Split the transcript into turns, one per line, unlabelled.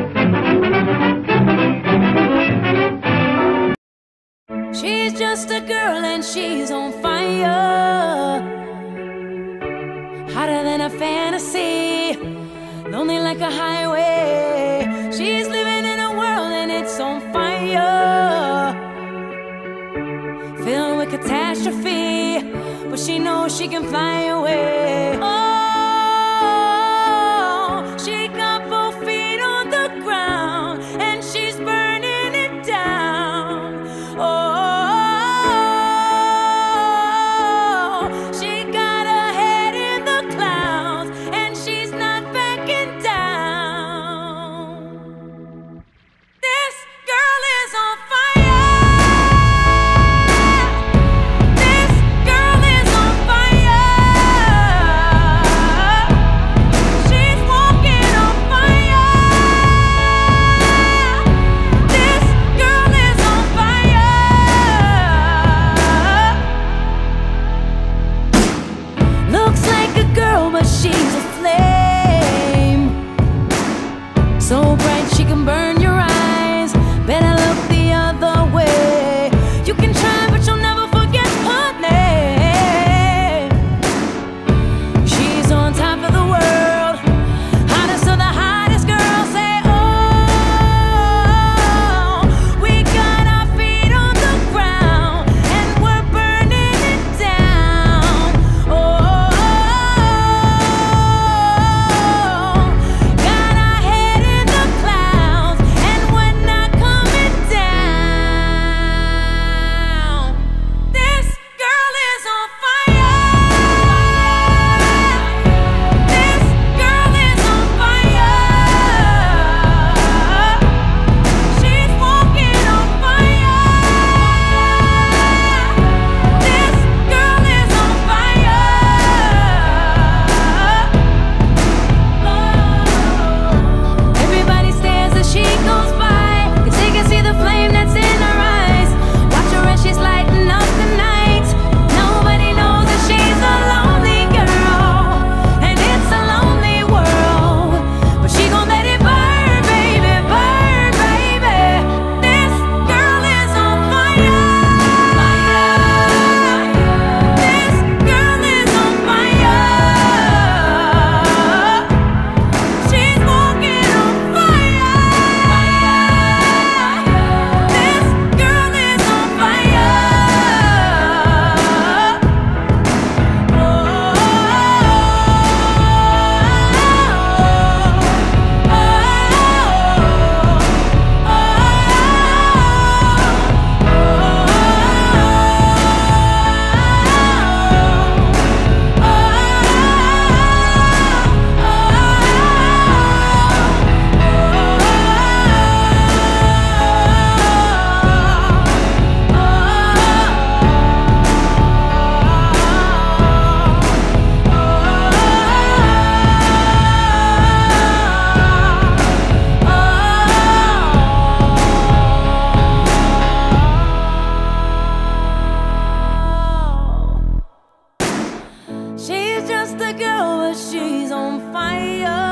She's just a girl and she's on fire, hotter than a fantasy, lonely like a highway. She's living in a world and it's on fire, filled with catastrophe, but she knows she can fly away. Oh, she got both feet on the ground and she's burning it down. Oh, she's a flame, so bright she can burn your eyes. Better look the other way. You can try, but you'll never forget her name. She's on top of the world, hottest of the hottest girls. Say, oh, we got our feet on the ground and we're burning it down. Oh, she's just a girl, but she's on fire.